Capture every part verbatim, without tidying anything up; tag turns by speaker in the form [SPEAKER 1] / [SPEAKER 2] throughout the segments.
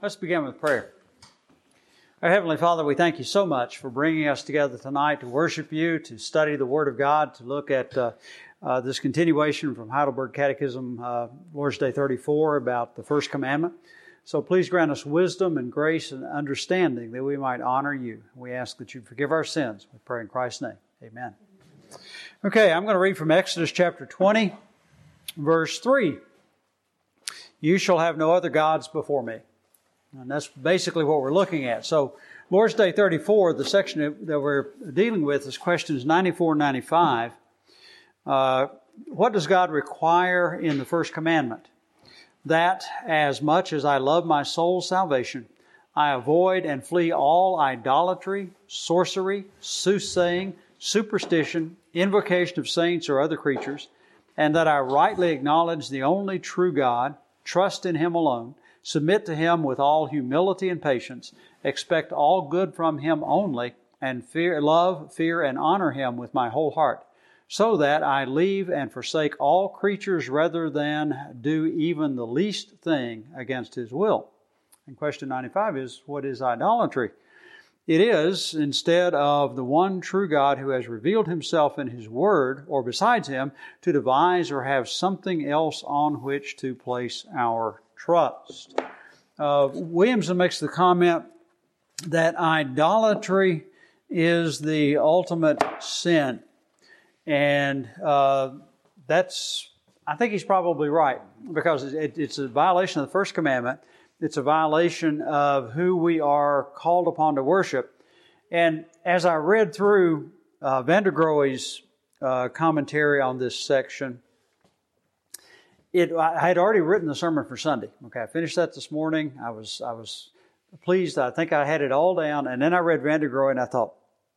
[SPEAKER 1] Let's begin with prayer. Our Heavenly Father, we thank you so much for bringing us together tonight to worship you, to study the Word of God, to look at uh, uh, this continuation from Heidelberg Catechism, uh, Lord's Day thirty-four, about the first commandment. So please grant us wisdom and grace and understanding that we might honor you. We ask that you forgive our sins. We pray in Christ's name. Amen. Okay, I'm going to read from Exodus chapter twenty, verse three. You shall have no other gods before me. And that's basically what we're looking at. So, Lord's Day thirty-four, the section that we're dealing with is questions ninety-four and ninety-five. Uh, what does God require in the first commandment? That as much as I love my soul's salvation, I avoid and flee all idolatry, sorcery, soothsaying, superstition, invocation of saints or other creatures, and that I rightly acknowledge the only true God, trust in Him alone, submit to Him with all humility and patience, expect all good from Him only, and fear, love, fear, and honor Him with my whole heart, so that I leave and forsake all creatures rather than do even the least thing against His will. And question ninety-five is, what is idolatry? It is, instead of the one true God who has revealed Himself in His Word, or besides Him, to devise or have something else on which to place our trust. Uh, Williamson makes the comment that idolatry is the ultimate sin. And uh, that's, I think he's probably right, because it, it's a violation of the first commandment. It's a violation of who we are called upon to worship. And as I read through uh, Van der Groe's uh, commentary on this section, It, I had already written the sermon for Sunday. Okay, I finished that this morning. I was I was pleased. I think I had it all down. And then I read Van der Groe and I thought,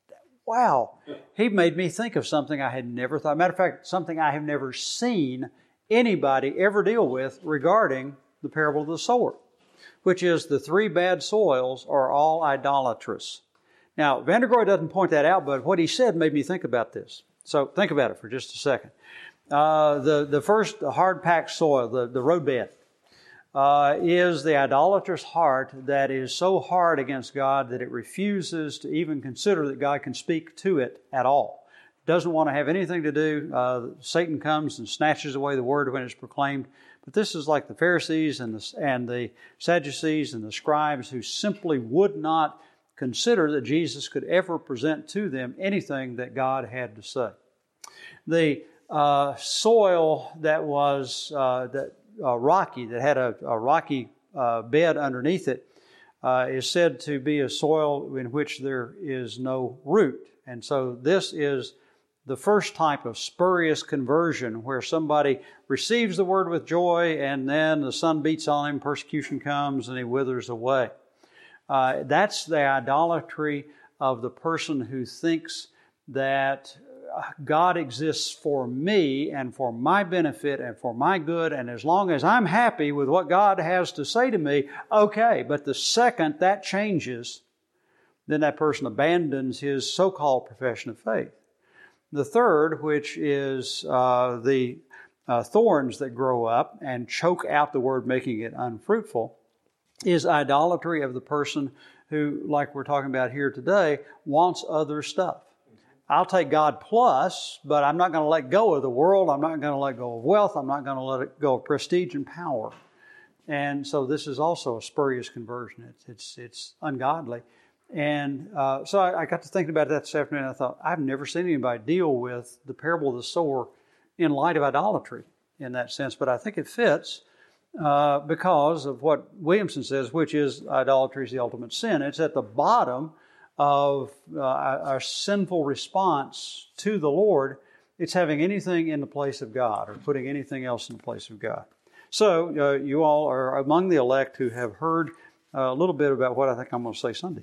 [SPEAKER 1] wow, he made me think of something I had never thought. Matter of fact, something I have never seen anybody ever deal with regarding the parable of the sower, which is the three bad soils are all idolatrous. Now, Van der Groe doesn't point that out, but what he said made me think about this. So think about it for just a second. Uh, the, the first hard-packed soil, the, the roadbed, uh, is the idolatrous heart that is so hard against God that it refuses to even consider that God can speak to it at all. Doesn't want to have anything to do. Uh, Satan comes and snatches away the word when it's proclaimed. But this is like the Pharisees and the, and the Sadducees and the scribes who simply would not consider that Jesus could ever present to them anything that God had to say. The Uh, soil that was uh, that uh, rocky, that had a, a rocky uh, bed underneath it, uh, is said to be a soil in which there is no root. And so this is the first type of spurious conversion, where somebody receives the word with joy and then the sun beats on him, persecution comes, and he withers away. Uh, that's the idolatry of the person who thinks that God exists for me and for my benefit and for my good, and as long as I'm happy with what God has to say to me, okay. But the second that changes, then that person abandons his so-called profession of faith. The third, which is uh, the uh, thorns that grow up and choke out the word, making it unfruitful, is idolatry of the person who, like we're talking about here today, wants other stuff. I'll take God plus, but I'm not going to let go of the world. I'm not going to let go of wealth. I'm not going to let go of prestige and power. And so this is also a spurious conversion. It's it's, it's ungodly. And uh, so I, I got to thinking about that this afternoon. And I thought, I've never seen anybody deal with the parable of the sower in light of idolatry in that sense. But I think it fits uh, because of what Williamson says, which is idolatry is the ultimate sin. It's at the bottom of uh, our sinful response to the Lord. It's having anything in the place of God or putting anything else in the place of God. So uh, you all are among the elect who have heard uh, a little bit about what I think I'm going to say Sunday.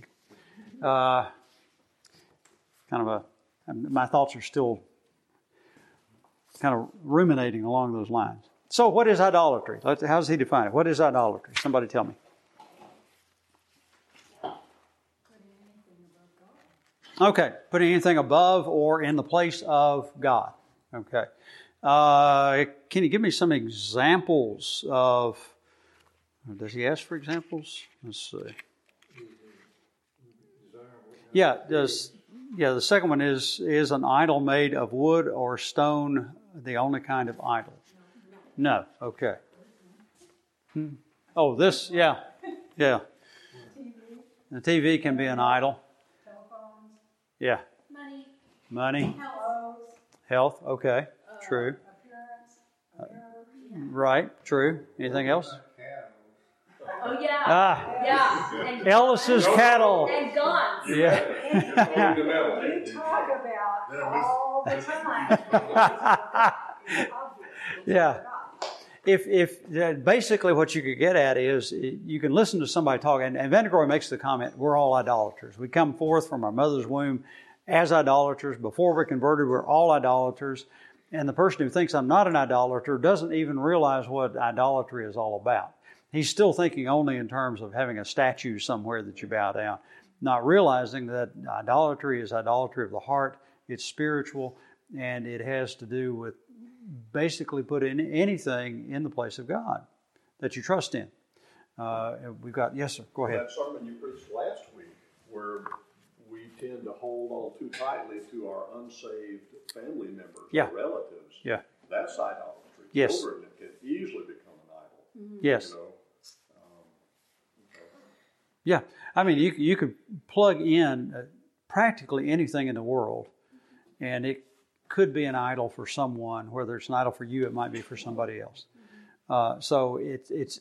[SPEAKER 1] Uh, kind of a, my thoughts are still kind of ruminating along those lines. So what is idolatry? How does he define it? What is idolatry? Somebody tell me. Okay, putting anything above or in the place of God. Okay. Uh, can you give me some examples of Does he ask for examples? Let's see. Yeah, does yeah. The second one is is an idol made of wood or stone the only kind of idol? No. Okay. Hmm. Oh, this. Yeah, yeah. The T V can be an idol. Yeah.
[SPEAKER 2] Money.
[SPEAKER 1] Money.
[SPEAKER 2] Health.
[SPEAKER 1] Health. Okay. True. Uh, right. True. Anything else?
[SPEAKER 2] Oh yeah.
[SPEAKER 1] Ah.
[SPEAKER 2] Yeah. And
[SPEAKER 1] Ellis's cattle.
[SPEAKER 2] And guns.
[SPEAKER 1] Yeah.
[SPEAKER 3] You talk about all the time.
[SPEAKER 1] Yeah. If if uh, basically what you could get at is you can listen to somebody talk, and, and Vandergroy makes the comment, we're all idolaters. We come forth from our mother's womb as idolaters. Before we're converted, we're all idolaters. And the person who thinks I'm not an idolater doesn't even realize what idolatry is all about. He's still thinking only in terms of having a statue somewhere that you bow down, not realizing that idolatry is idolatry of the heart. It's spiritual, and it has to do with basically putting anything in the place of God that you trust in. Uh, we've got, yes, sir, go ahead.
[SPEAKER 4] That sermon you preached last week, where we tend to hold on too tightly to our unsaved family members,
[SPEAKER 1] yeah.
[SPEAKER 4] or relatives.
[SPEAKER 1] Yeah.
[SPEAKER 4] That's idolatry.
[SPEAKER 1] Yes.
[SPEAKER 4] Children can easily become an idol.
[SPEAKER 1] Mm-hmm. Yes.
[SPEAKER 4] You know? um, okay.
[SPEAKER 1] Yeah. I mean, you you could plug in uh, practically anything in the world, and it could be an idol for someone. Whether it's an idol for you, it might be for somebody else. Uh, so it, it's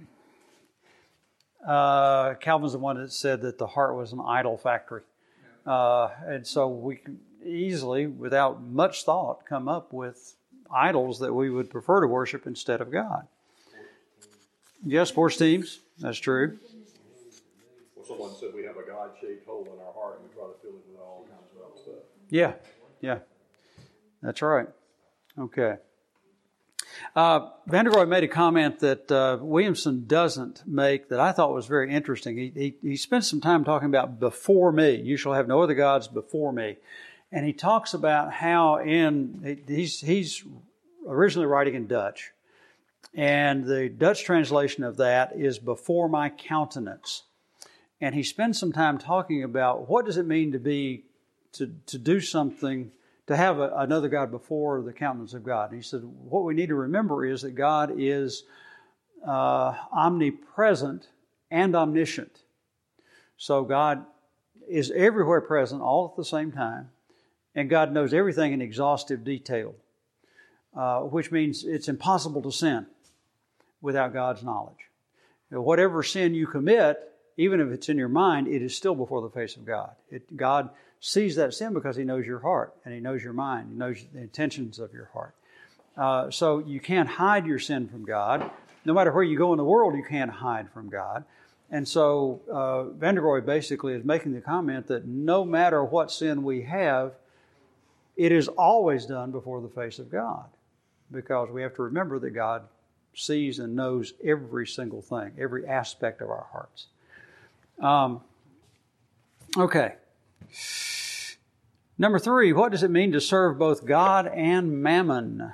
[SPEAKER 1] uh, Calvin's the one that said that the heart was an idol factory, uh, and so we can easily, without much thought, come up with idols that we would prefer to worship instead of God. Yes, sports teams. That's true.
[SPEAKER 4] Well, someone said we have a God-shaped hole in our heart, and we try to fill it with all kinds of other stuff.
[SPEAKER 1] Yeah, yeah. That's right. Okay. Uh, Vandergroy made a comment that uh, Williamson doesn't make that I thought was very interesting. He, he he spent some time talking about before me. You shall have no other gods before me. And he talks about how in, he's, he's originally writing in Dutch. And the Dutch translation of that is before my countenance. And he spends some time talking about what does it mean to be, to, to do something, to have a, another God before the countenance of God. And he said, what we need to remember is that God is uh, omnipresent and omniscient. So God is everywhere present all at the same time. And God knows everything in exhaustive detail, uh, which means it's impossible to sin without God's knowledge. You know, whatever sin you commit, even if it's in your mind, it is still before the face of God. It, God sees that sin because He knows your heart and He knows your mind. He knows the intentions of your heart. Uh, so you can't hide your sin from God. No matter where you go in the world, you can't hide from God. And so uh, Vandergroy basically is making the comment that no matter what sin we have, it is always done before the face of God, because we have to remember that God sees and knows every single thing, every aspect of our hearts. Um, okay. Number three, what does it mean to serve both God and mammon?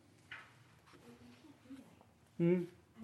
[SPEAKER 1] Hmm?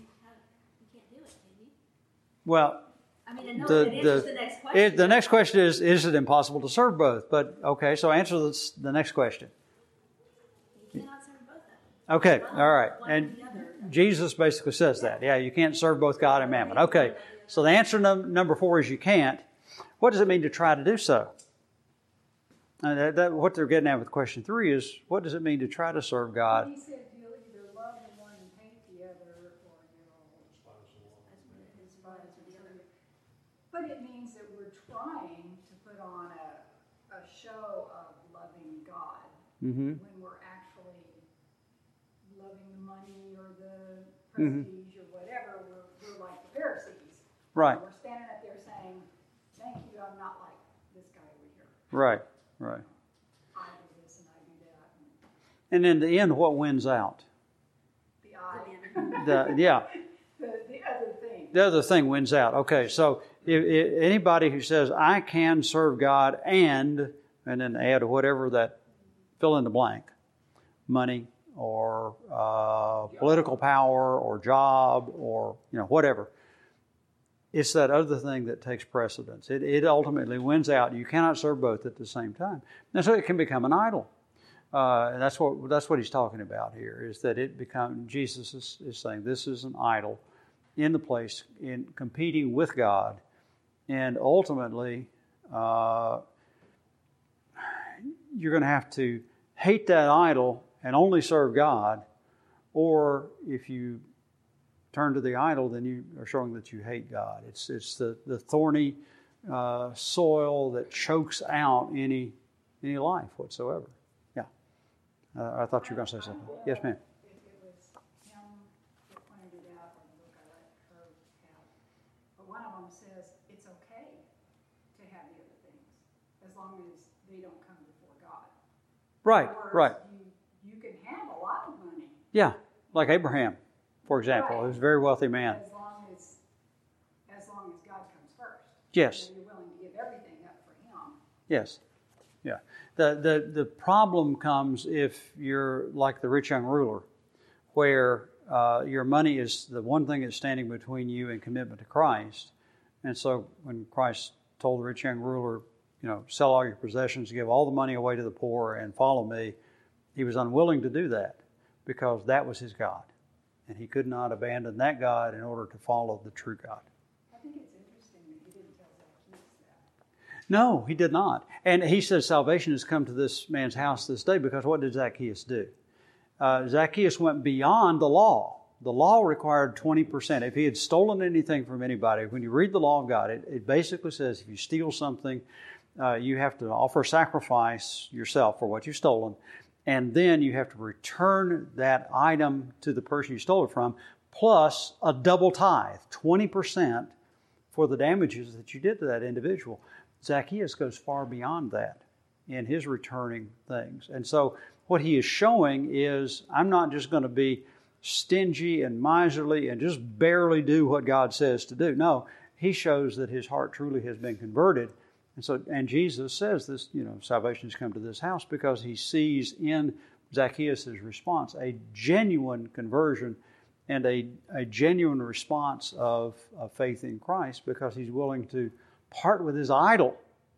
[SPEAKER 1] Well,
[SPEAKER 2] I mean, I know
[SPEAKER 1] the,
[SPEAKER 2] it answers
[SPEAKER 1] the,
[SPEAKER 2] the next question.
[SPEAKER 1] it, the next question is, is it impossible to serve both? But, okay, so answer this, the next question.
[SPEAKER 2] You cannot serve both of them.
[SPEAKER 1] Okay,
[SPEAKER 2] One-
[SPEAKER 1] all right.
[SPEAKER 2] one
[SPEAKER 1] And
[SPEAKER 2] or the other.
[SPEAKER 1] Jesus basically says that. Yeah, you can't serve both God and mammon. Okay, so the answer num- number four is you can't. What does it mean to try to do so? And that, that, what they're getting at with question three is, what does it mean to try to serve God?
[SPEAKER 3] He said you'll either love the one and hate the other, or you'll despise the other. But it means that we're trying to put on a, a show of loving God
[SPEAKER 1] Mm-hmm.
[SPEAKER 3] when we're actually loving the money or the
[SPEAKER 1] Mhm.
[SPEAKER 3] prestige or whatever. We're, we're like the Pharisees.
[SPEAKER 1] Right,
[SPEAKER 3] We're standing up there saying, thank you, I'm not like this guy over here.
[SPEAKER 1] right, right.
[SPEAKER 3] I do this and I do that. And
[SPEAKER 1] And in the end, what wins out?
[SPEAKER 3] the I,
[SPEAKER 1] The, yeah,
[SPEAKER 3] the, the other thing.
[SPEAKER 1] the other thing wins out. Okay, so if, if anybody who says, I can serve God and, and then add whatever that, fill in the blank, money or uh, political power or job or, you know, whatever. it's that other thing that takes precedence. It, it ultimately wins out. You cannot serve both at the same time. And so it can become an idol. Uh, and that's what that's what he's talking about here, is that it become, Jesus is, is saying this is an idol in the place, in competing with God. And ultimately, uh, you're going to have to hate that idol and only serve God. Or if you turn to the idol, then you are showing that you hate God. It's it's the, the thorny uh, soil that chokes out any any life whatsoever. Yeah. Uh, I thought you were going to say something. Yes, ma'am.
[SPEAKER 3] If it was him that pointed it out in the book I let her have, but one of them says it's okay to have the other things as long as they don't come before God.
[SPEAKER 1] Right,
[SPEAKER 3] In other words,
[SPEAKER 1] right.
[SPEAKER 3] You, you can have a lot of money.
[SPEAKER 1] Yeah, like Abraham, for example.
[SPEAKER 3] Right.
[SPEAKER 1] He was a very wealthy man.
[SPEAKER 3] As long as, as long as God comes first.
[SPEAKER 1] Yes.
[SPEAKER 3] So you're willing to give everything up for him.
[SPEAKER 1] Yes. Yeah. The, the, the problem comes if you're like the rich young ruler, where uh, your money is the one thing that's standing between you and commitment to Christ. And so when Christ told the rich young ruler, you know, sell all your possessions, give all the money away to the poor, and follow me, he was unwilling to do that because that was his God. And he could not abandon that God in order to follow the true God.
[SPEAKER 3] I think it's interesting that he didn't tell Zacchaeus that.
[SPEAKER 1] No, he did not. And he says salvation has come to this man's house this day because what did Zacchaeus do? Uh, Zacchaeus went beyond the law. The law required twenty percent. If he had stolen anything from anybody, when you read the law of God, it, it basically says if you steal something, uh, you have to offer sacrifice yourself for what you've stolen, and then you have to return that item to the person you stole it from, plus a double tithe, twenty percent for the damages that you did to that individual. Zacchaeus goes far beyond that in his returning things. And so what he is showing is, I'm not just going to be stingy and miserly and just barely do what God says to do. No, he shows that his heart truly has been converted. And so, and Jesus says this, you know, salvation has come to this house because he sees in Zacchaeus' response a genuine conversion and a, a genuine response of, of faith in Christ, because he's willing to part with his idol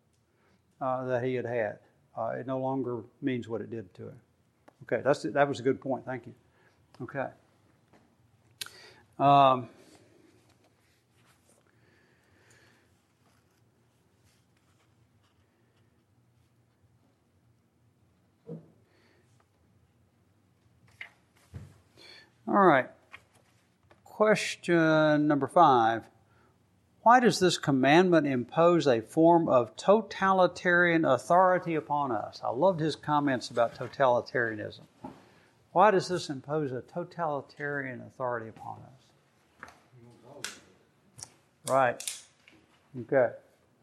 [SPEAKER 1] uh, that he had had. Uh, it no longer means what it did to him. Okay, that's that was a good point. Thank you. Okay. Um, all right. Question number five. Why does this commandment impose a form of totalitarian authority upon us? I loved his comments about totalitarianism. Why does this impose a totalitarian authority upon us? Right. Okay.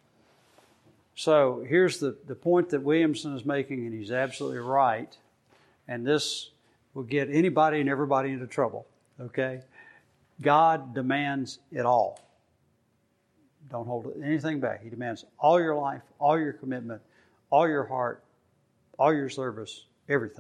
[SPEAKER 1] So here's the, the point that Williamson is making, and he's absolutely right. And this will get anybody and everybody into trouble. Okay? God demands it all. Don't hold anything back. He demands all your life, all your commitment, all your heart, all your service, everything.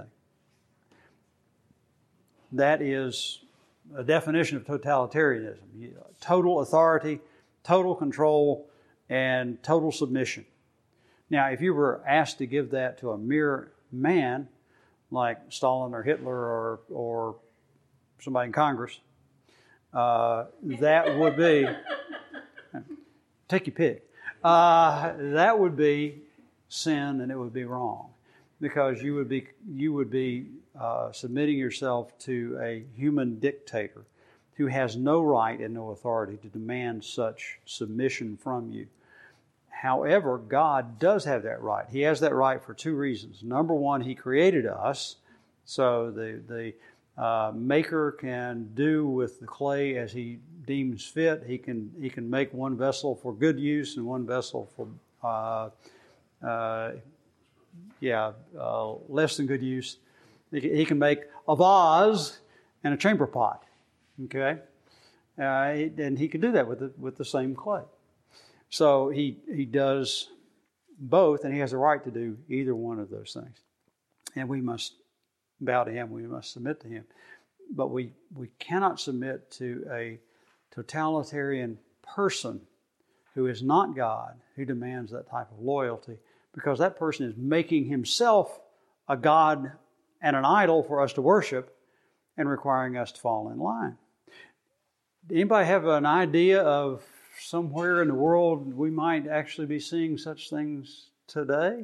[SPEAKER 1] That is a definition of totalitarianism. Total authority, total control, and total submission. Now, if you were asked to give that to a mere man, like Stalin or Hitler or, or somebody in Congress, uh, that would be... Take your pick. Uh, that would be sin, and it would be wrong, because you would be you would be uh, submitting yourself to a human dictator who has no right and no authority to demand such submission from you. However, God does have that right. He has that right for two reasons. Number one, He created us, so the the uh, Maker can do with the clay as He deems fit. He can he can make one vessel for good use and one vessel for uh, uh, yeah uh, less than good use. He can, he can make a vase and a chamber pot. Okay, uh, and he can do that with the, with the same clay. So he he does both, and he has a right to do either one of those things. And we must bow to Him. We must submit to Him. But we we cannot submit to a totalitarian person who is not God who demands that type of loyalty, because that person is making himself a God and an idol for us to worship and requiring us to fall in line. Anybody have an idea of somewhere in the world we might actually be seeing such things today?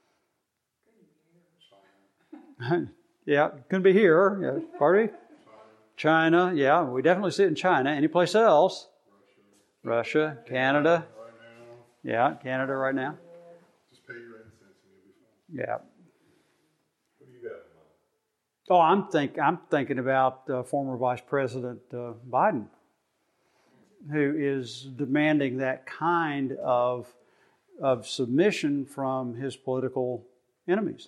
[SPEAKER 1] Yeah, it could be here. Yeah, pardon me? China, yeah, we definitely see it in China. Any place else? Russia, Canada. Yeah, Canada right now.
[SPEAKER 5] Just pay your incense and you'll be fine.
[SPEAKER 1] Yeah.
[SPEAKER 5] What do you got in mind?
[SPEAKER 1] Oh, I'm think I'm thinking about uh, former Vice President uh, Biden, who is demanding that kind of of submission from his political enemies.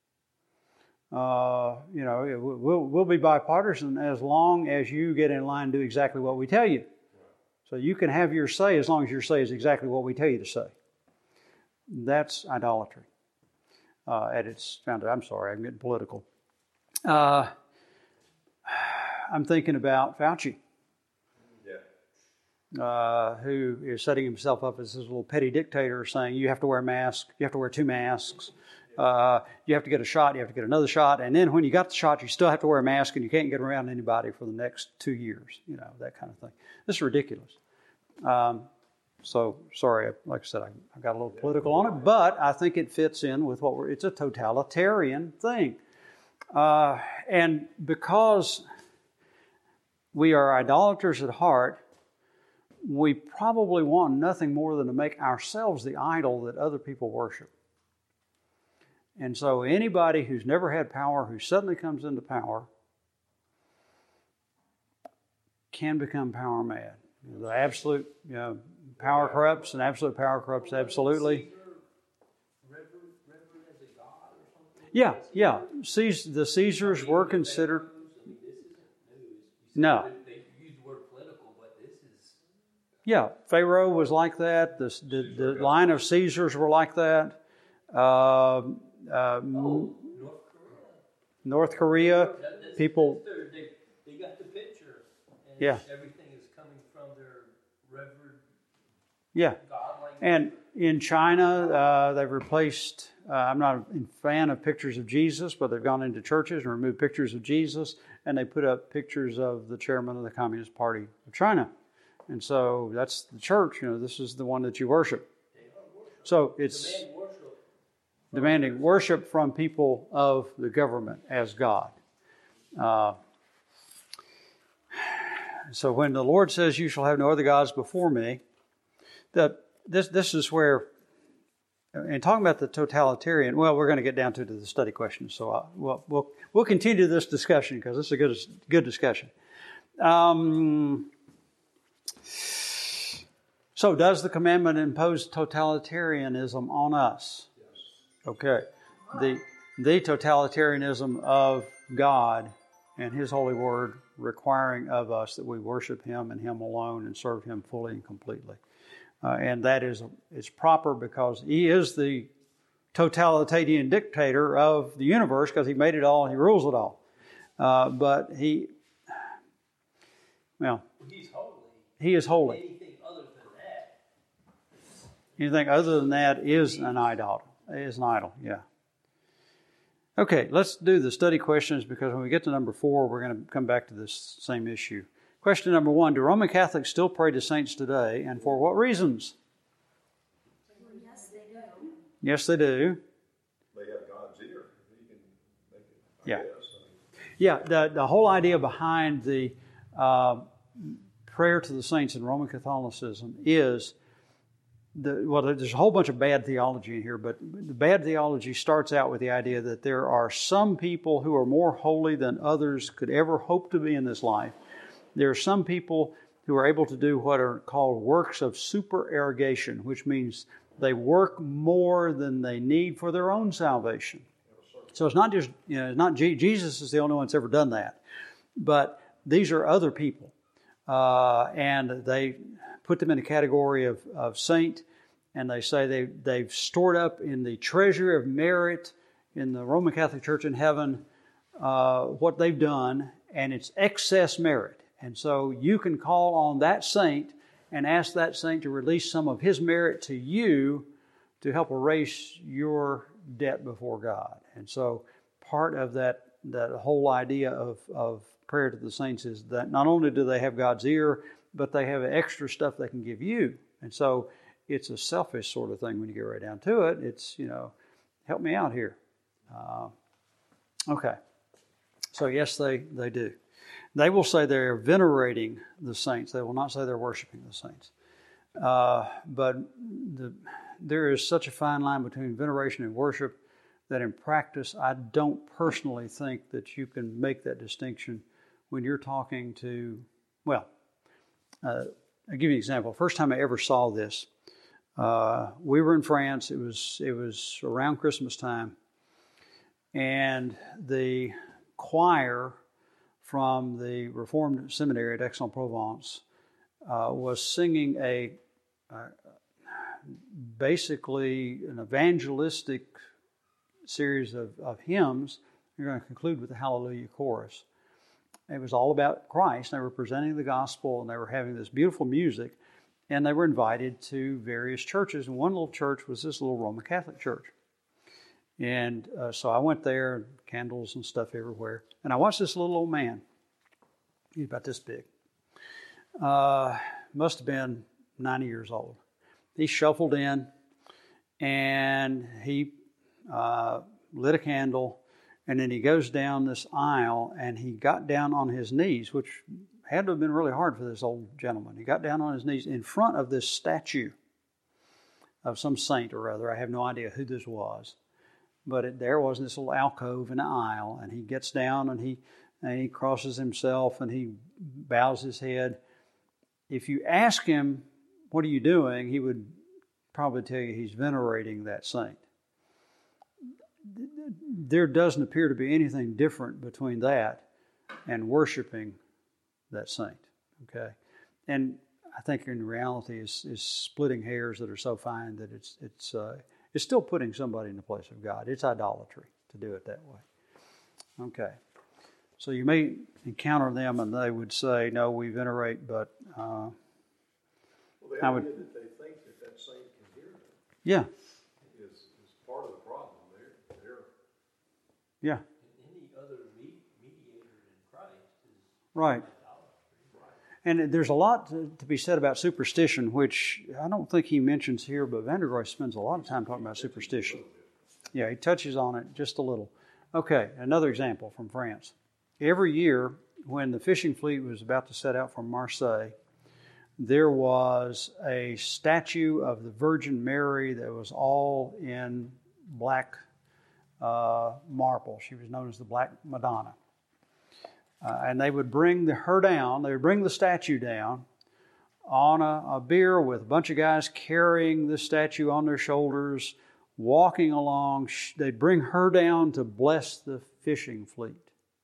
[SPEAKER 1] Uh, you know, it, we'll we'll be bipartisan as long as you get in line and do exactly what we tell you. So you can have your say as long as your say is exactly what we tell you to say. That's idolatry uh, at its foundation. I'm sorry, I'm getting political. Uh, I'm thinking about Fauci,
[SPEAKER 5] Yeah.
[SPEAKER 1] uh, who is setting himself up as this little petty dictator saying you have to wear a mask, you have to wear two masks, uh, you have to get a shot, you have to get another shot, and then when you got the shot, you still have to wear a mask and you can't get around anybody for the next two years, you know, that kind of thing. This is ridiculous. Um, so, sorry, like I said, I, I got a little political on it, but I think it fits in with what we're, it's a totalitarian thing. Uh, and because we are idolaters at heart, we probably want nothing more than to make ourselves the idol that other people worship. And so anybody who's never had power, who suddenly comes into power, can become power mad. The absolute, you know, power corrupts, and absolute power corrupts absolutely. Yeah, yeah. Caesar, the Caesars were considered. No.
[SPEAKER 6] They use the word political, but this is.
[SPEAKER 1] Yeah, Pharaoh was like that. The the, the line of Caesars were like that. Uh, uh,
[SPEAKER 6] Oh, North Korea.
[SPEAKER 1] North Korea,
[SPEAKER 6] That- that's-
[SPEAKER 1] people.
[SPEAKER 6] that's their- they, they got the picture. And
[SPEAKER 1] Yeah.
[SPEAKER 6] everything is coming from their revered
[SPEAKER 1] Yeah,
[SPEAKER 6] God-like.
[SPEAKER 1] and in China, uh, they've replaced. Uh, I'm not a fan of pictures of Jesus, but they've gone into churches and removed pictures of Jesus, and they put up pictures of the chairman of the Communist Party of China. And so that's the church. You know, this is the one that you worship. So it's
[SPEAKER 6] Demand worship.
[SPEAKER 1] demanding worship from people of the government as God. Uh, so when the Lord says, "You shall have no other gods before me," that this this is where. And talking about the totalitarian, well, we're going to get down to the study questions, so I, we'll, we'll we'll continue this discussion because this is a good good discussion. Um, so, does the commandment impose totalitarianism on us? Okay, the the totalitarianism of God and His holy word requiring of us that we worship Him and Him alone and serve Him fully and completely. Uh, and that is is proper because He is the totalitarian dictator of the universe because He made it all and He rules it all. Uh, but He, well,
[SPEAKER 6] He's holy.
[SPEAKER 1] He is holy.
[SPEAKER 6] Anything other than that.
[SPEAKER 1] Anything other than that is an idol. Is an idol, yeah. Okay, let's do the study questions because when we get to number four, we're going to come back to this same issue. Question number one, do Roman Catholics still pray to saints today, and for what reasons?
[SPEAKER 2] Yes, they do.
[SPEAKER 1] Yes, they do.
[SPEAKER 4] They have God's ear. He can make it, I
[SPEAKER 1] Yeah.
[SPEAKER 4] guess.
[SPEAKER 1] Yeah, the, the whole idea behind the uh, prayer to the saints in Roman Catholicism is, the, well, there's a whole bunch of bad theology in here, but the bad theology starts out with the idea that there are some people who are more holy than others could ever hope to be in this life. There are some people who are able to do what are called works of supererogation, which means they work more than they need for their own salvation. So it's not just, you know, it's not Jesus is the only one that's ever done that, but these are other people, uh, and they put them in a category of, of saint, and they say they they've stored up in the treasure of merit in the Roman Catholic Church in heaven uh, what they've done, and it's excess merit. And so you can call on that saint and ask that saint to release some of his merit to you to help erase your debt before God. And so part of that, that whole idea of, of prayer to the saints is that not only do they have God's ear, but they have extra stuff they can give you. And so it's a selfish sort of thing when you get right down to it. It's, you know, help me out here. Uh, okay. So yes, they, they do. They will say they're venerating the saints. They will not say they're worshiping the saints. Uh, but the, there is such a fine line between veneration and worship that in practice, I don't personally think that you can make that distinction when you're talking to, well, uh, I'll give you an example. First time I ever saw this, uh, we were in France. It was it was around Christmas time, and the choir from the Reformed Seminary at Aix-en-Provence uh, was singing a uh, basically an evangelistic series of, of hymns. You're going to conclude with the Hallelujah chorus. It was all about Christ. They were presenting the gospel, and they were having this beautiful music, and they were invited to various churches. And one little church was this little Roman Catholic church. And uh, so I went there, candles and stuff everywhere. And I watched this little old man. He's about this big. Uh, must have been ninety years old. He shuffled in, and he uh, lit a candle, and then he goes down this aisle, and he got down on his knees, which had to have been really hard for this old gentleman. He got down on his knees in front of this statue of some saint or other. I have no idea who this was. But it, there was this little alcove in the aisle, and he gets down and he and he crosses himself and he bows his head. If you ask him, what are you doing? He would probably tell you he's venerating that saint. There doesn't appear to be anything different between that and worshiping that saint. Okay, and I think in reality is is splitting hairs that are so fine that it's it's. Uh, It's still putting somebody in the place of God. It's idolatry to do it that way. Okay. So you may encounter them and they would say, no, we venerate, but uh,
[SPEAKER 4] Well, the
[SPEAKER 1] I would...
[SPEAKER 4] idea that they think that that saint can hear them
[SPEAKER 1] Yeah.
[SPEAKER 4] is, is part of the problem. They're, they're
[SPEAKER 1] Yeah.
[SPEAKER 6] Any other me- mediator than Christ is
[SPEAKER 1] Right.
[SPEAKER 6] idolatry.
[SPEAKER 1] And there's a lot to, to be said about superstition, which I don't think he mentions here, but Vandergroy spends a lot of time talking about superstition. Yeah, he touches on it just a little. Okay, another example from France. Every year, when the fishing fleet was about to set out from Marseille, there was a statue of the Virgin Mary that was all in black uh, marble. She was known as the Black Madonna. Uh, and they would bring the, her down, they would bring the statue down on a, a bier with a bunch of guys carrying the statue on their shoulders, walking along. They'd bring her down to bless the fishing fleet.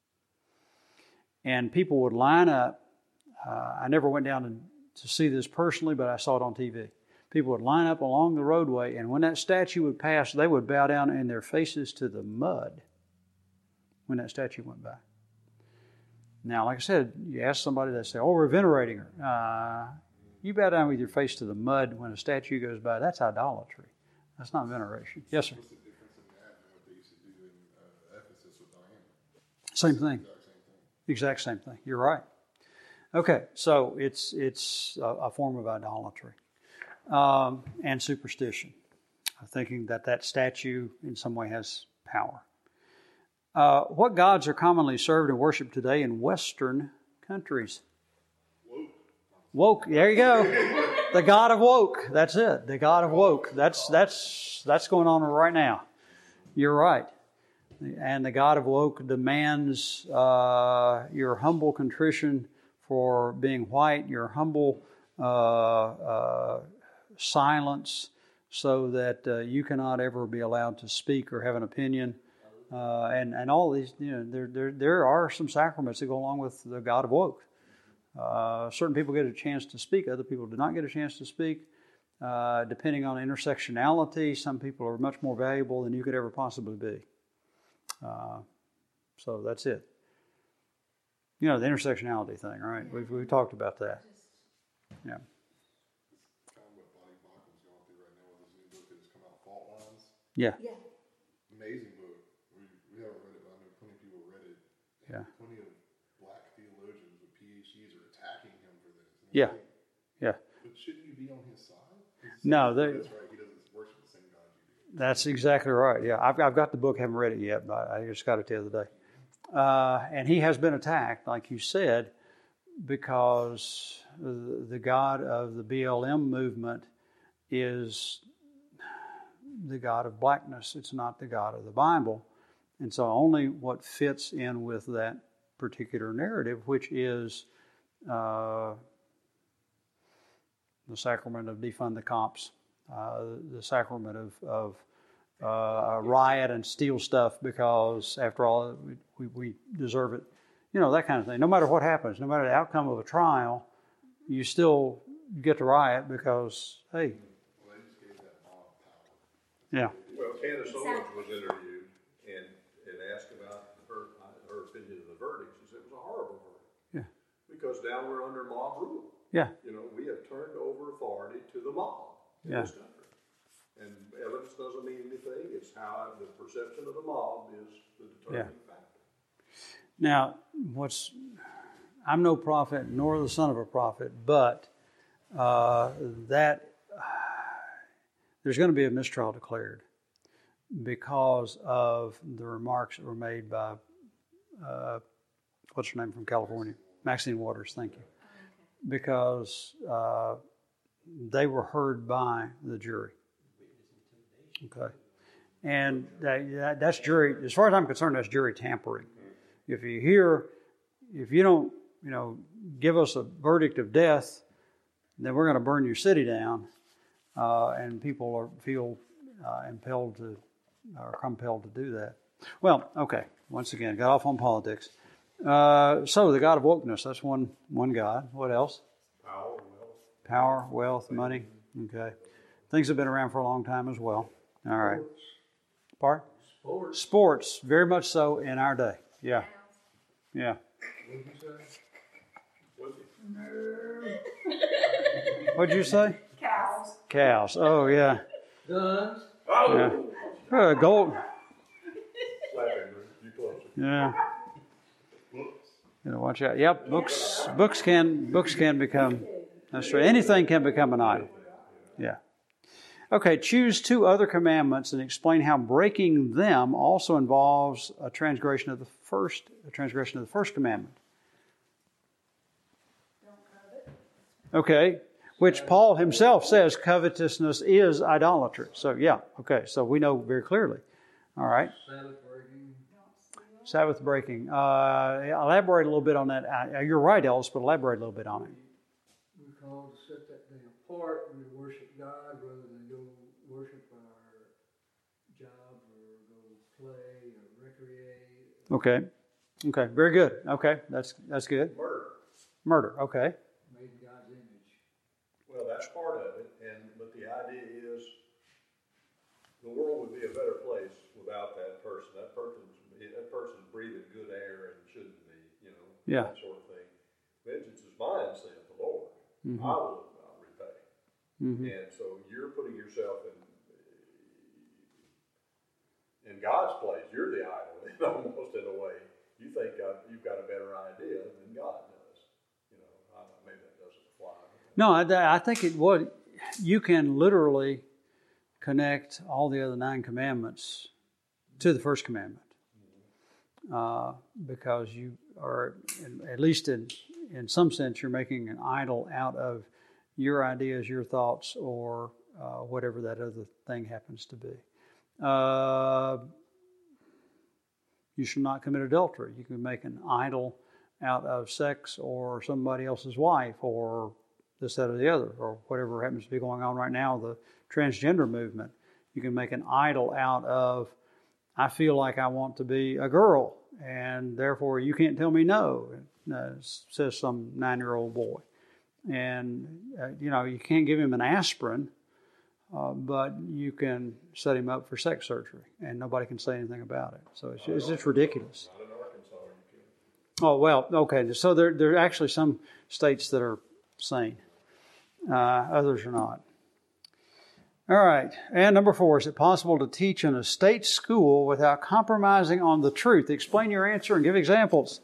[SPEAKER 1] And people would line up. Uh, I never went down to, to see this personally, but I saw it on T V. People would line up along the roadway, and when that statue would pass, they would bow down in their faces to the mud when that statue went by. Now, like I said, you ask somebody, they say, oh, we're venerating her. Uh, you bow down with your face to the mud when a statue goes by. That's idolatry. That's not veneration. Yes, sir?
[SPEAKER 5] What's the difference in that and what they used to do in uh, Ephesus with Diana?
[SPEAKER 1] Same thing.
[SPEAKER 5] Exact same thing.
[SPEAKER 1] Exact same thing. You're right. Okay, so it's it's a, a form of idolatry um, and superstition, thinking that that statue in some way has power. Uh, what gods are commonly served and worshipped today in Western countries?
[SPEAKER 5] Woke.
[SPEAKER 1] Woke. There you go. The God of woke. That's it. The God of woke. That's that's that's going on right now. You're right. And the God of woke demands uh, your humble contrition for being white, your humble uh, uh, silence, so that uh, you cannot ever be allowed to speak or have an opinion. Uh, and, and all these, you know, there, there there are some sacraments that go along with the God of woke. Uh, certain people get a chance to speak, other people do not get a chance to speak. Uh, depending on intersectionality, some people are much more valuable than you could ever possibly be. Uh, so that's it. You know, the intersectionality thing, right? We've, we've talked about that. Yeah.
[SPEAKER 5] Fault Lines.
[SPEAKER 1] Yeah.
[SPEAKER 2] Yeah.
[SPEAKER 5] Amazing book. We, we haven't read it, but I know plenty of people read it.
[SPEAKER 1] Yeah.
[SPEAKER 5] Plenty of black theologians with P H Ds are attacking him for this. And
[SPEAKER 1] Yeah.
[SPEAKER 5] I'm like,
[SPEAKER 1] Yeah.
[SPEAKER 5] but shouldn't you be on his side? It's-
[SPEAKER 1] No, they-
[SPEAKER 5] that's right. He doesn't worship the same God you do.
[SPEAKER 1] That's exactly right. Yeah, I've, I've got the book, haven't read it yet, but I just got it the other day. Uh, and he has been attacked, like you said, because the, the God of the B L M movement is the God of blackness. It's not the God of the Bible. And so only what fits in with that particular narrative, which is uh, the sacrament of defund the cops, uh, the sacrament of, of uh, riot and steal stuff because, after all, we, we deserve it. You know, that kind of thing. No matter what happens, no matter the outcome of a trial, you still get to riot because, hey.
[SPEAKER 5] Well, they just gave that mob power.
[SPEAKER 1] Yeah.
[SPEAKER 4] Well, Candace
[SPEAKER 2] Exactly.
[SPEAKER 4] Owens was interviewed and, and asked about her, her opinion of the verdict. She said it was a horrible verdict.
[SPEAKER 1] Yeah.
[SPEAKER 4] Because now we're under mob rule.
[SPEAKER 1] Yeah.
[SPEAKER 4] You know, we have turned over authority to the mob in
[SPEAKER 1] Yeah.
[SPEAKER 4] this country. And evidence doesn't mean anything. It's how the perception of the mob is the determining factor.
[SPEAKER 1] Now, what's I'm no prophet nor the son of a prophet, but uh, that uh, there's going to be a mistrial declared because of the remarks that were made by uh, what's her name from California, Maxine Waters. Thank you, because uh, they were heard by the jury. Okay, and that, that, that's jury. As far as I'm concerned, that's jury tampering. If you hear, if you don't, you know, give us a verdict of death, then we're going to burn your city down, uh, and people are feel uh, impelled to or compelled to do that. Well, okay. Once again, got off on politics. Uh, so the God of wokeness, that's one one God. What else?
[SPEAKER 4] Power, wealth.
[SPEAKER 1] Power, wealth, money. Okay, things have been around for a long time as well. All right. Part?
[SPEAKER 6] Sports.
[SPEAKER 1] Sports, very much so in our day. Yeah. Yeah. What'd you say?
[SPEAKER 3] Cows.
[SPEAKER 1] Cows. Oh, yeah.
[SPEAKER 6] Guns.
[SPEAKER 1] Yeah. Uh, gold.
[SPEAKER 4] Slap him, you closer.
[SPEAKER 1] Yeah. You know, watch out. Yep. Books. Books can. Books can become. That's true. Anything can become an idol. Yeah. Okay. Choose two other commandments and explain how breaking them also involves a transgression of the first. A transgression of the first commandment.
[SPEAKER 3] Don't covet.
[SPEAKER 1] Okay, which Paul himself says covetousness is idolatry. So, yeah, okay, so we know very clearly. All right,
[SPEAKER 6] Sabbath breaking.
[SPEAKER 1] Sabbath breaking. Uh, elaborate a little bit on that. Uh, you're right, Ellis, but elaborate a little bit on it.
[SPEAKER 7] We're called to set that day apart. We worship God rather than go worship our job or go play or recreate.
[SPEAKER 1] Okay, okay, very good. Okay, that's that's good.
[SPEAKER 4] Murder.
[SPEAKER 1] Murder, okay.
[SPEAKER 7] Made in God's image.
[SPEAKER 4] Well, that's part of it, and but the idea is the world would be a better place without that person. That person's that person's breathing good air and shouldn't be, you know,
[SPEAKER 1] Yeah.
[SPEAKER 4] that sort of thing. Vengeance is mine, saith the Lord.
[SPEAKER 1] Mhm.
[SPEAKER 4] I will not repay.
[SPEAKER 1] Mm-hmm.
[SPEAKER 4] And so you're putting yourself in in God's place. You're the idol, almost in a way. You think God, you've got a better idea than God does. You know, I, maybe that doesn't apply.
[SPEAKER 1] No, I, I think it would. You can literally connect all the other nine commandments to the first commandment, uh, because you are, at least in in some sense, you're making an idol out of your ideas, your thoughts, or uh, whatever that other thing happens to be. Uh, you should not commit adultery. You can make an idol out of sex or somebody else's wife or this, that, or the other, or whatever happens to be going on right now, the transgender movement. You can make an idol out of, I feel like I want to be a girl, and therefore you can't tell me no, uh, says some nine-year-old boy. And, uh, you know, you can't give him an aspirin, uh, but you can set him up for sex surgery, and nobody can say anything about it. So it's, it's just ridiculous.
[SPEAKER 4] Not in Arkansas, you can't.
[SPEAKER 1] Oh, well, okay. So there, there are actually some states that are sane. Uh, others are not. All right. And number four, is it possible to teach in a state school without compromising on the truth? Explain your answer and give examples.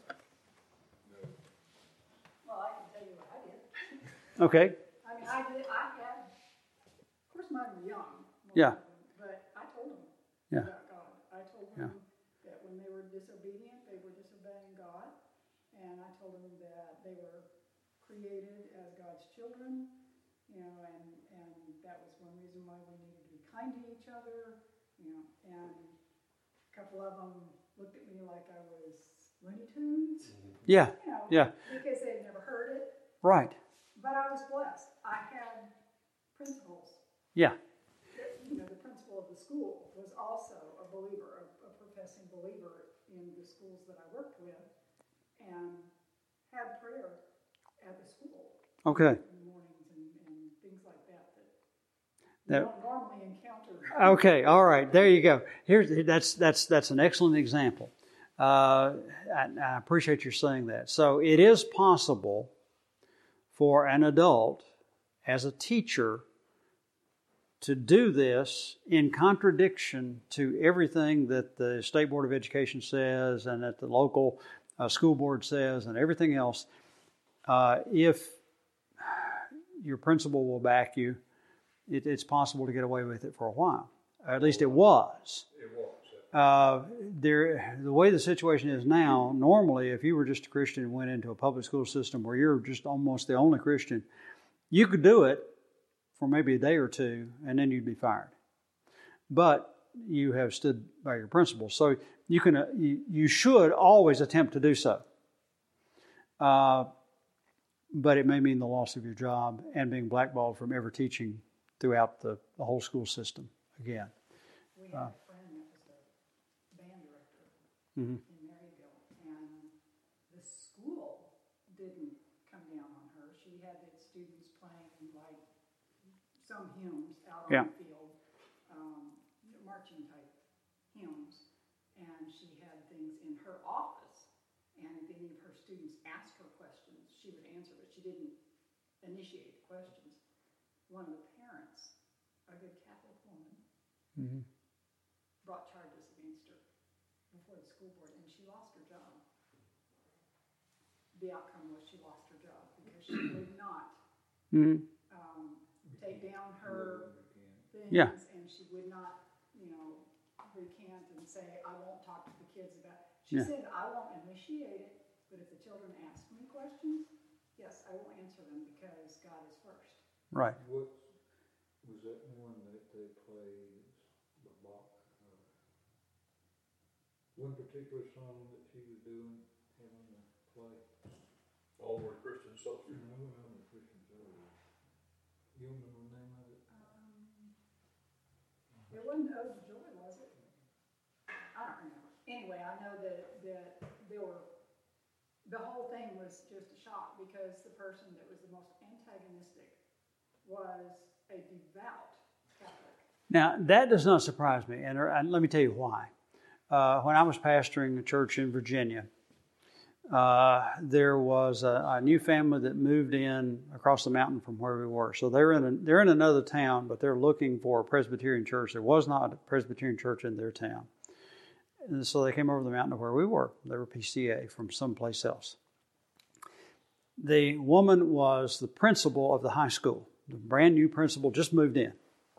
[SPEAKER 3] Well, I can tell you what I did.
[SPEAKER 1] Okay.
[SPEAKER 3] I mean, I did, I had, of course, mine were young.
[SPEAKER 1] Yeah.
[SPEAKER 3] But I told them
[SPEAKER 1] Yeah.
[SPEAKER 3] about God. I told them that when they were disobedient, they were disobeying God. And I told them that they were created as God's children, you know, and, and that was one reason why we needed to be kind to each other, you know, and a couple of them looked at me like I was Looney Tunes,
[SPEAKER 1] Yeah.
[SPEAKER 3] you know,
[SPEAKER 1] Yeah.
[SPEAKER 3] because they had never heard it.
[SPEAKER 1] Right.
[SPEAKER 3] But I was blessed. I had principals.
[SPEAKER 1] Yeah.
[SPEAKER 3] You know, the principal of the school was also a believer, a, a professing believer in the schools that I worked with, and had prayer at the school
[SPEAKER 1] Okay.
[SPEAKER 3] in the mornings and, and things like that that you
[SPEAKER 1] That-
[SPEAKER 3] don't normally encounter.
[SPEAKER 1] Okay, all right, there you go. Here's that's that's that's an excellent example. Uh, I, I appreciate you saying that. So it is possible for an adult, as a teacher, to do this in contradiction to everything that the State Board of Education says and that the local uh, school board says and everything else. Uh, if your principal will back you, it, it's possible to get away with it for a while. Or at least it was.
[SPEAKER 4] It was.
[SPEAKER 1] Uh, there, the way the situation is now, normally if you were just a Christian and went into a public school system where you're just almost the only Christian, you could do it for maybe a day or two and then you'd be fired. But you have stood by your principles. So you can, uh, you, you should always attempt to do so. Uh, but it may mean the loss of your job and being blackballed from ever teaching throughout the, the whole school system again.
[SPEAKER 3] We had a friend that was a band director
[SPEAKER 1] Mhm.
[SPEAKER 3] in Maryville, and the school didn't come down on her. She had its students playing like some hymns out on
[SPEAKER 1] Yeah.
[SPEAKER 3] the field, um, marching type hymns, and she had things in her office. And if any of her students asked her questions, she would answer, but she didn't initiate the questions. One of the parents, a good Catholic woman,
[SPEAKER 1] Mhm.
[SPEAKER 3] brought charges against her before the school board, and she lost her job. The outcome was she lost her job because she would not
[SPEAKER 1] Mhm.
[SPEAKER 3] um, take down her things,
[SPEAKER 1] Yeah.
[SPEAKER 3] and she would not, you know, recant and say, I won't talk to the kids about it. She
[SPEAKER 1] Yeah.
[SPEAKER 3] said, I won't initiate it, but if the children ask me questions, yes, I will answer them because God is first.
[SPEAKER 1] Right.
[SPEAKER 7] What, was that one that they played, the Bach, uh, one particular song that she was doing, having to play?
[SPEAKER 4] All were Christian soldiers.
[SPEAKER 7] No, no, the Christian Soldier. You remember the name of it?
[SPEAKER 3] Um, it wasn't Ode to Joy, was it? I don't remember. Anyway, I know that, that there were, the whole thing was just a shock because the person that was the most antagonistic was a devout Catholic.
[SPEAKER 1] Now, that does not surprise me, and, and let me tell you why. Uh, when I was pastoring a church in Virginia, uh, there was a, a new family that moved in across the mountain from where we were. So they're in a, they're in another town, but they're looking for a Presbyterian church. There was not a Presbyterian church in their town. And so they came over the mountain to where we were. They were P C A from someplace else. The woman was the principal of the high school. The brand new principal just moved in.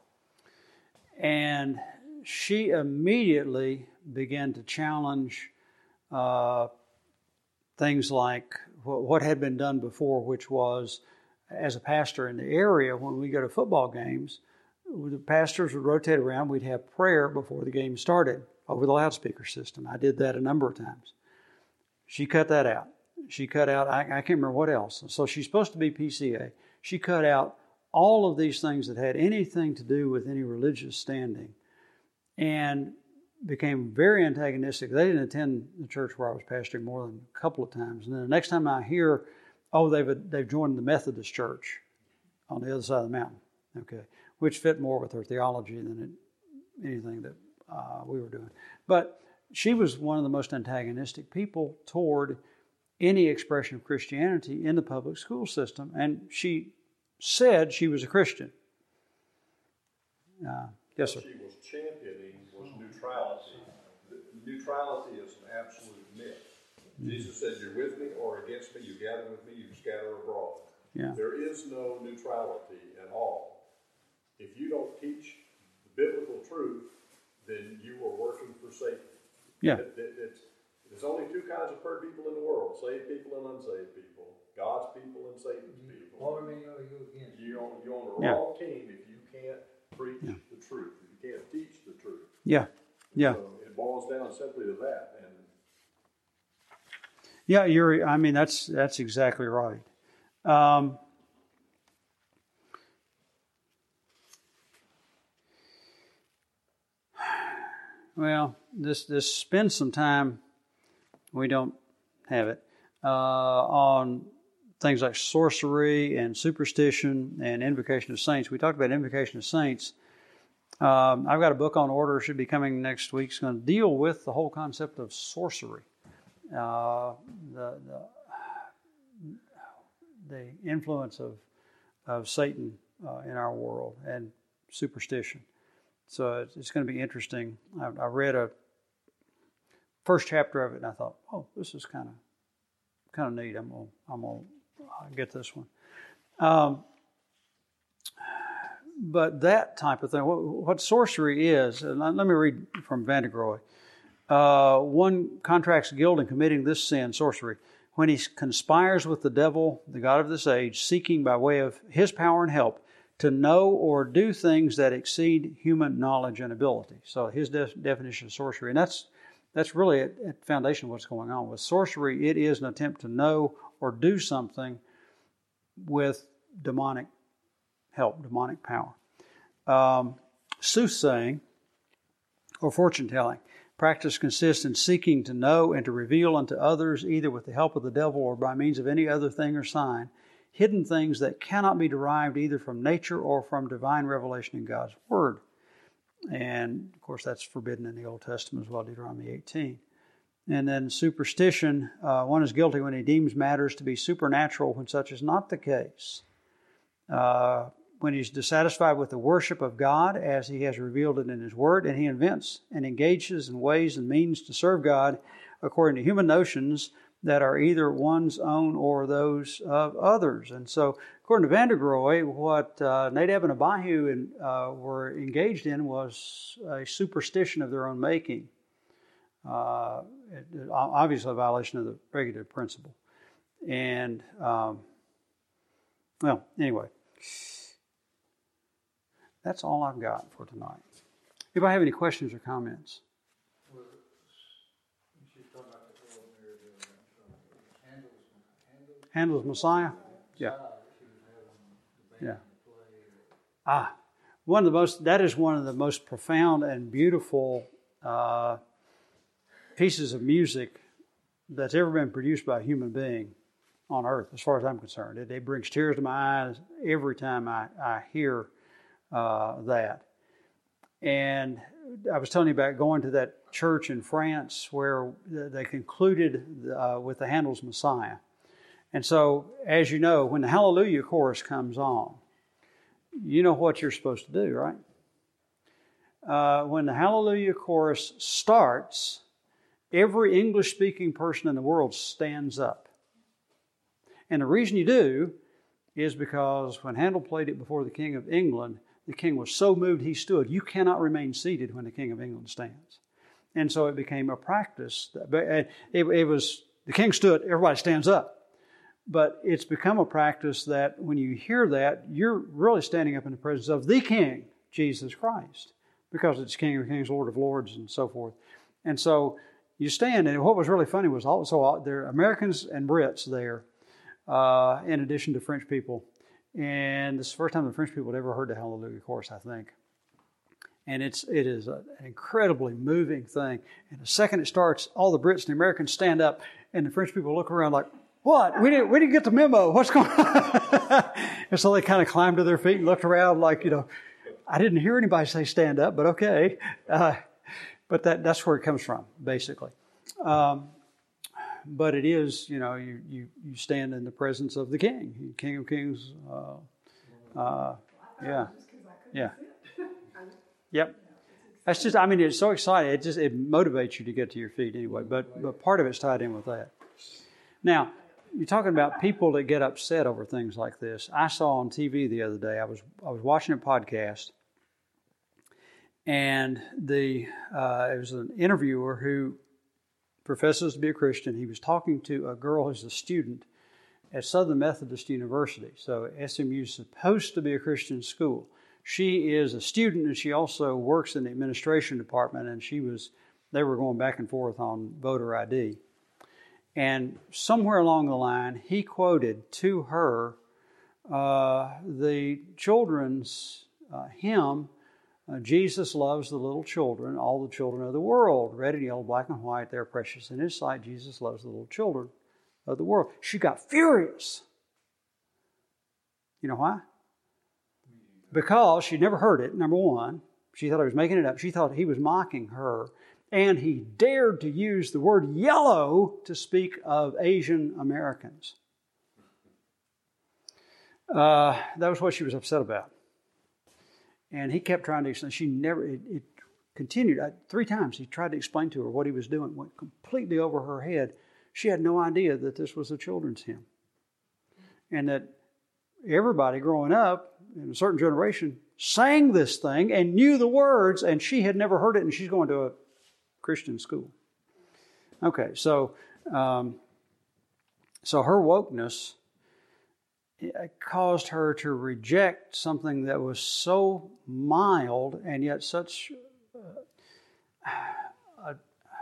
[SPEAKER 1] And she immediately began to challenge uh, things like what, what had been done before, which was, as a pastor in the area, when we go to football games, the pastors would rotate around. We'd have prayer before the game started over the loudspeaker system. I did that a number of times. She cut that out. She cut out, I, I can't remember what else. So she's supposed to be P C A. She cut out all of these things that had anything to do with any religious standing and became very antagonistic. They didn't attend the church where I was pastoring more than a couple of times. And then the next time I hear, oh, they've they've joined the Methodist church on the other side of the mountain, okay, which fit more with her theology than it, anything that uh, we were doing. But she was one of the most antagonistic people toward any expression of Christianity in the public school system. And she said she was a Christian. Uh, yes, sir.
[SPEAKER 4] What she was championing was neutrality. The- Neutrality is an absolute myth. Jesus said, "You're with me or against me. You gather with me, you scatter abroad."
[SPEAKER 1] Yeah.
[SPEAKER 4] There is no neutrality at all. If you don't teach the biblical truth, then you are working for Satan.
[SPEAKER 1] Yeah.
[SPEAKER 4] It, it, it's, there's only two kinds of per people in the world: saved people and unsaved people, God's people and Satan's people.
[SPEAKER 7] For me or you against me?
[SPEAKER 4] You're on, you're on the
[SPEAKER 1] Yeah.
[SPEAKER 4] wrong team if you can't preach
[SPEAKER 1] Yeah.
[SPEAKER 4] the truth, if you can't teach the truth.
[SPEAKER 1] Yeah. Yeah.
[SPEAKER 4] So it boils down simply to that. And
[SPEAKER 1] Yeah, you're. I mean, that's that's exactly right. Um, well, this this spend some time. We don't have it uh, on things like sorcery and superstition and invocation of saints. We talked about invocation of saints. Um, I've got a book on order, should be coming next week. It's going to deal with the whole concept of sorcery. Uh, the, the the influence of of Satan uh, in our world and superstition. So it's, it's going to be interesting. I, I read a first chapter of it and I thought, oh, this is kind of kind of neat. I'm gonna I'm gonna get this one. Um, but that type of thing, what, what sorcery is, and let me read from Van der Grohe. Uh, one contracts guilt in committing this sin, sorcery, when he conspires with the devil, the god of this age, seeking by way of his power and help to know or do things that exceed human knowledge and ability. So his de- definition of sorcery, and that's that's really at, at the foundation of what's going on. With sorcery, it is an attempt to know or do something with demonic help, demonic power. Um, soothsaying or fortune telling. Practice consists in seeking to know and to reveal unto others, either with the help of the devil or by means of any other thing or sign, hidden things that cannot be derived either from nature or from divine revelation in God's Word. And, of course, that's forbidden in the Old Testament as well, Deuteronomy eighteen. And then superstition, uh, one is guilty when he deems matters to be supernatural when such is not the case. Uh, when he's dissatisfied with the worship of God as he has revealed it in his Word, and he invents and engages in ways and means to serve God according to human notions that are either one's own or those of others. And so, according to Van der Grohe, what uh, Nadab and Abihu in, uh, were engaged in was a superstition of their own making. Uh, it, obviously a violation of the regulative principle. And, um, well, anyway. That's all I've got for tonight. If I have any questions or comments.
[SPEAKER 7] Well, you should talk about the girl there, the, uh, Handel's, Handel's,
[SPEAKER 1] Handel's Messiah? Yeah.
[SPEAKER 7] Messiah, she was having the
[SPEAKER 1] Yeah.
[SPEAKER 7] band play.
[SPEAKER 1] Ah, one of the most, that is one of the most profound and beautiful uh, pieces of music that's ever been produced by a human being on earth, as far as I'm concerned. It, it brings tears to my eyes every time I, I hear uh, that. And I was telling you about going to that church in France where they concluded uh, with the Handel's Messiah. And so, as you know, when the Hallelujah chorus comes on, you know what you're supposed to do, right? Uh, when the Hallelujah chorus starts, every English-speaking person in the world stands up. And the reason you do is because when Handel played it before the King of England, the king was so moved he stood. You cannot remain seated when the King of England stands. And so it became a practice. That, it, it was, the king stood, everybody stands up. But it's become a practice that when you hear that, you're really standing up in the presence of the King, Jesus Christ, because it's King of Kings, Lord of Lords, and so forth. And so you stand, and what was really funny was also there are Americans and Brits there, uh, in addition to French people. And this is the first time the French people had ever heard the Hallelujah chorus, I think. And it's it is an incredibly moving thing. And the second it starts, all the Brits and the Americans stand up, and the French people look around like, "What? We didn't we didn't get the memo. What's going on?" And so they kind of climbed to their feet and looked around like, you know, I didn't hear anybody say stand up, but okay. Uh, but that that's where it comes from, basically. Um, But it is, you know, you, you, you stand in the presence of the King, King of Kings. Uh, uh, yeah, yeah. Yep. That's just, I mean, it's so exciting. It just, it motivates you to get to your feet anyway. But, but part of it's tied in with that. Now, you're talking about people that get upset over things like this. I saw on T V the other day, I was I was watching a podcast, and the uh, it was an interviewer who professes to be a Christian. He was talking to a girl who's a student at Southern Methodist University. So S M U is supposed to be a Christian school. She is a student, and she also works in the administration department, and she was they were going back and forth on voter I D. And somewhere along the line, he quoted to her uh, the children's uh, hymn, uh, Jesus loves the little children, all the children of the world. Red and yellow, black and white, they're precious in His sight. Jesus loves the little children of the world. She got furious. You know why? Because she'd never heard it, number one. She thought he was making it up. She thought he was mocking her. And he dared to use the word yellow to speak of Asian Americans. Uh, that was what she was upset about. And he kept trying to explain. She never, it, it continued. I, three times he tried to explain to her what he was doing. Went completely over her head. She had no idea that this was a children's hymn. And that everybody growing up in a certain generation sang this thing and knew the words, and she had never heard it, and she's going to a Christian school. Okay, so um, so her wokeness caused her to reject something that was so mild and yet such uh, a,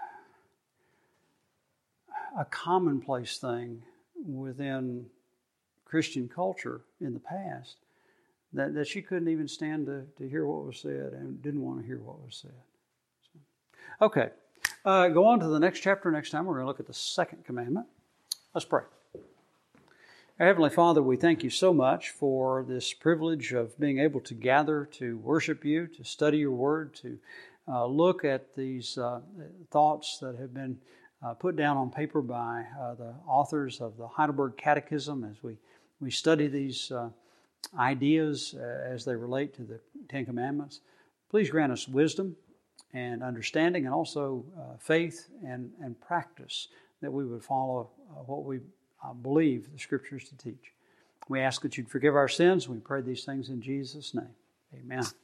[SPEAKER 1] a commonplace thing within Christian culture in the past that, that she couldn't even stand to, to hear what was said and didn't want to hear what was said. Okay, uh, go on to the next chapter next time. We're going to look at the second commandment. Let's pray. Our Heavenly Father, we thank you so much for this privilege of being able to gather to worship you, to study your word, to uh, look at these uh, thoughts that have been uh, put down on paper by uh, the authors of the Heidelberg Catechism as we, we study these uh, ideas uh, as they relate to the Ten Commandments. Please grant us wisdom and understanding, and also uh, faith and, and practice, that we would follow uh, what we uh, believe the Scriptures to teach. We ask that you'd forgive our sins. We pray these things in Jesus' name. Amen.